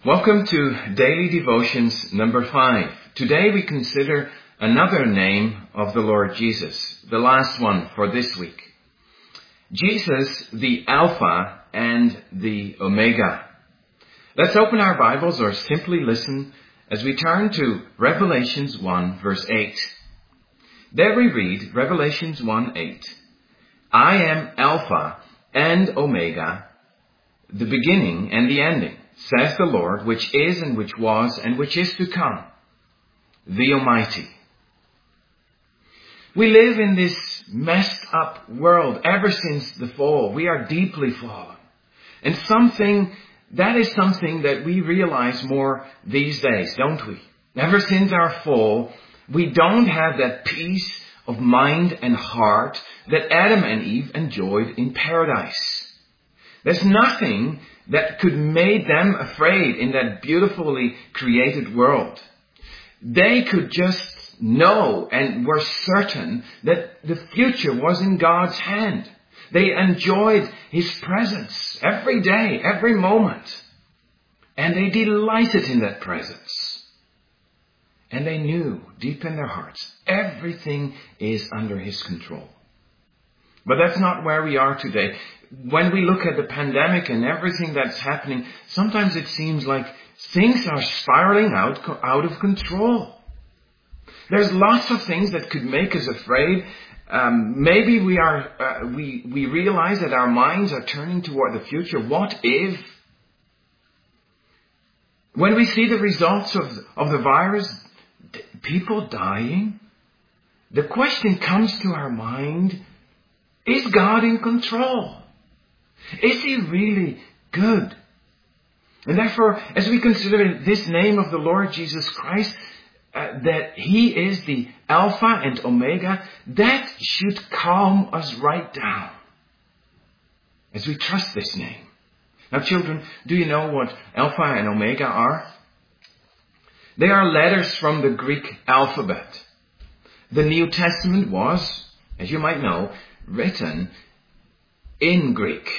Welcome to Daily Devotions number 5. Today we consider another name of the Lord Jesus, the last one for this week. Jesus, the Alpha and the Omega. Let's open our Bibles or simply listen as we turn to Revelations 1 verse 8. There we read, Revelations 1:8. I am Alpha and Omega, the beginning and the ending, says the Lord, which is and which was and which is to come, the Almighty. We live in this messed up world ever since the fall. We are deeply fallen. And that is something that we realize more these days, don't we? Ever since our fall, we don't have that peace of mind and heart that Adam and Eve enjoyed in paradise. There's nothing that could make them afraid in that beautifully created world. They could just know and were certain that the future was in God's hand. They enjoyed His presence every day, every moment. And they delighted in that presence. And they knew deep in their hearts, everything is under His control. But that's not where we are today. When we look at the pandemic and everything that's happening, sometimes it seems like things are spiraling out of control. There's lots of things that could make us afraid. Maybe we realize that our minds are turning toward the future. What if? When we see the results of the virus, people dying, the question comes to our mind, is God in control? Is He really good? And therefore, as we consider this name of the Lord Jesus Christ, that He is the Alpha and Omega, that should calm us right down as we trust this name. Now children, do you know what Alpha and Omega are? They are letters from the Greek alphabet. The New Testament was, as you might know, written in Greek.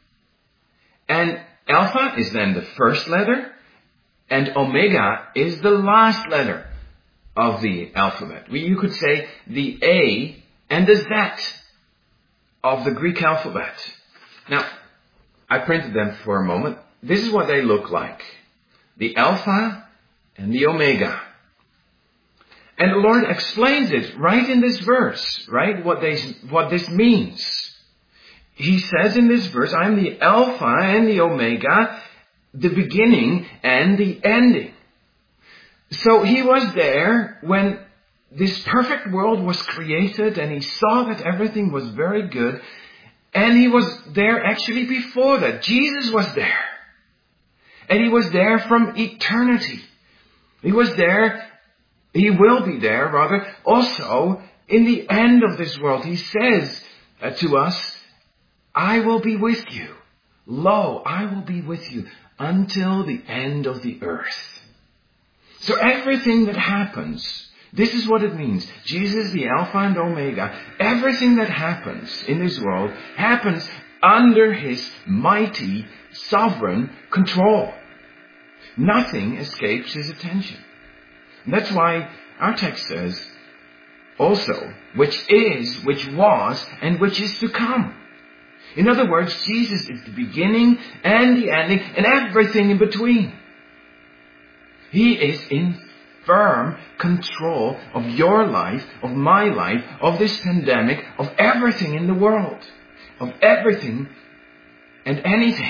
And Alpha is then the first letter, and Omega is the last letter of the alphabet. You could say the A and the Z of the Greek alphabet. Now, I printed them for a moment. This is what they look like. The Alpha and the Omega. And the Lord explains it right in this verse, right? What this means. He says in this verse, I am the Alpha and the Omega, the beginning and the ending. So He was there when this perfect world was created and He saw that everything was very good. And He was there actually before that. Jesus was there. And He was there from eternity. He was there, He will be there rather, also in the end of this world. He says to us, I will be with you. Lo, I will be with you until the end of the earth. So everything that happens, this is what it means. Jesus, the Alpha and Omega, everything that happens in this world happens under His mighty, sovereign control. Nothing escapes His attention. And that's why our text says, also, which is, which was, and which is to come. In other words, Jesus is the beginning and the ending and everything in between. He is in firm control of your life, of my life, of this pandemic, of everything in the world, of everything and anything.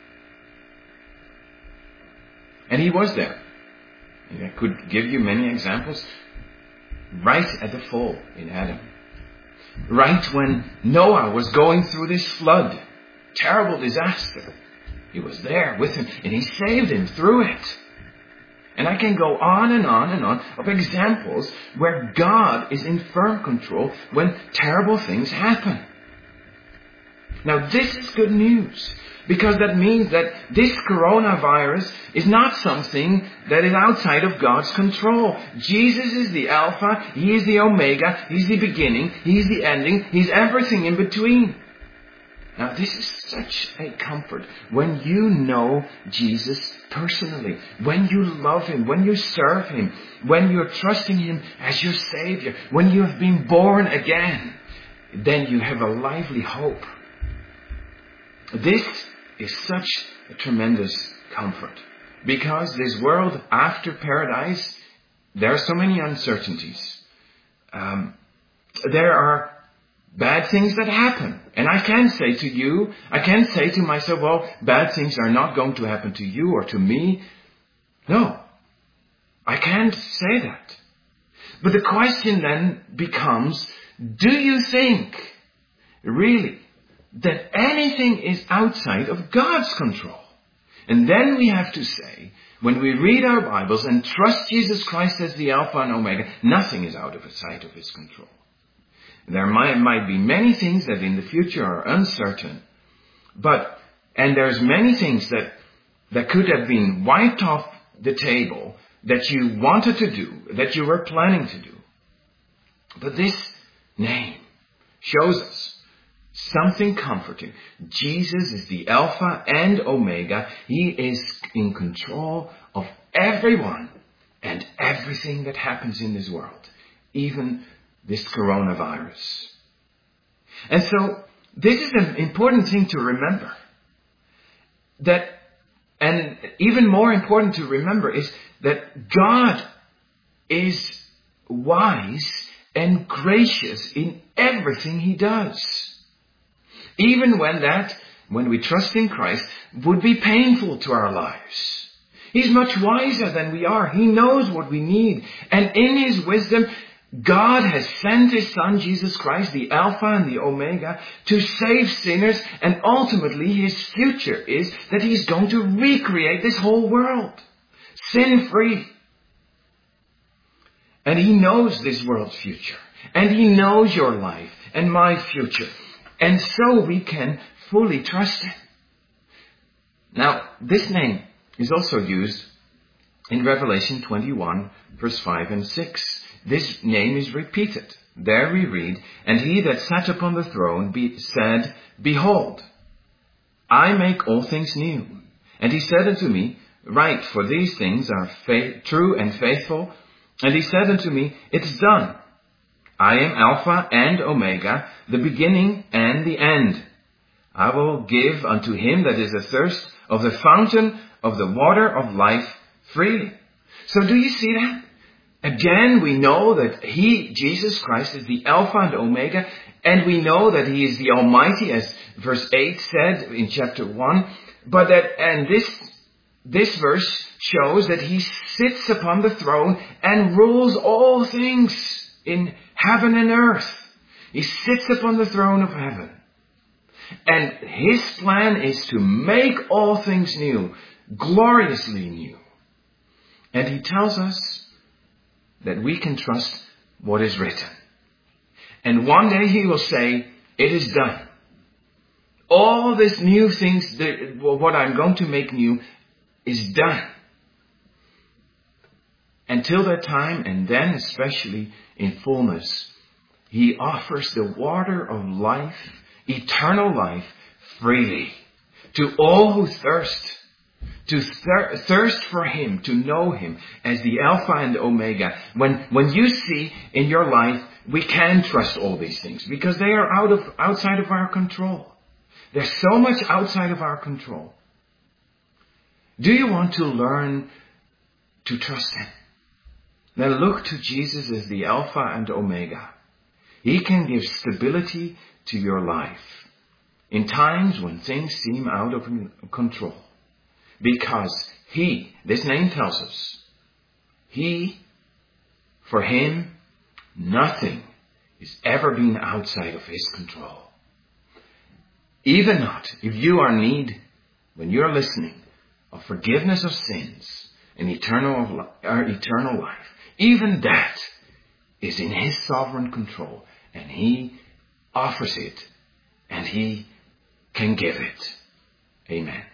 And He was there. And I could give you many examples right at the fall in Adam. Right when Noah was going through this flood, terrible disaster, He was there with him and He saved him through it. And I can go on and on and on of examples where God is in firm control when terrible things happen. Now this is good news, because that means that this coronavirus is not something that is outside of God's control. Jesus is the Alpha, He is the Omega, He's the beginning, He's the ending, He's everything in between. Now this is such a comfort when you know Jesus personally, when you love Him, when you serve Him, when you're trusting Him as your Savior, when you have been born again, then you have a lively hope. This is such a tremendous comfort because this world after paradise, there are so many uncertainties. There are bad things that happen. And I can say to myself, well, bad things are not going to happen to you or to me. No, I can't say that. But the question then becomes, do you think really that anything is outside of God's control? And then we have to say, when we read our Bibles and trust Jesus Christ as the Alpha and Omega, nothing is out of sight of His control. There might be many things that in the future are uncertain, and there's many things that could have been wiped off the table that you wanted to do, that you were planning to do. But this name shows us something comforting. Jesus is the Alpha and Omega. He is in control of everyone and everything that happens in this world, even this coronavirus. And so this is an important thing to remember. And even more important to remember is that God is wise and gracious in everything He does. Even when we trust in Christ, would be painful to our lives. He's much wiser than we are. He knows what we need. And in His wisdom, God has sent His Son, Jesus Christ, the Alpha and the Omega, to save sinners, and ultimately His future is that He's going to recreate this whole world, sin-free. And He knows this world's future, and He knows your life and my future, and so we can fully trust Him. Now, this name is also used in Revelation 21, verse 5 and 6. This name is repeated. There we read, "And He that sat upon the throne said, Behold, I make all things new. And He said unto me, Write, for these things are true and faithful. And He said unto me, It is done. I am Alpha and Omega, the beginning and the end. I will give unto him that is athirst of the fountain of the water of life freely." So do you see that? Again, we know that He, Jesus Christ, is the Alpha and Omega, and we know that He is the Almighty, as verse 8 said in chapter 1. This verse shows that He sits upon the throne and rules all things in heaven and earth. He sits upon the throne of heaven. And His plan is to make all things new, gloriously new. And He tells us that we can trust what is written. And one day He will say, "It is done." All these new things, what I'm going to make new, is done. Until that time, and then especially in fullness, He offers the water of life, eternal life, freely to all who thirst. To thirst for Him, to know Him as the Alpha and Omega. When you see in your life, we can trust all these things because they are outside of our control. There's so much outside of our control. Do you want to learn to trust Him? Then look to Jesus as the Alpha and Omega. He can give stability to your life in times when things seem out of control. Because He, this name tells us, for Him, nothing is ever been outside of His control. Even not if you are in need, when you're listening, of forgiveness of sins and eternal life. Even that is in His sovereign control, and He offers it, and He can give it. Amen.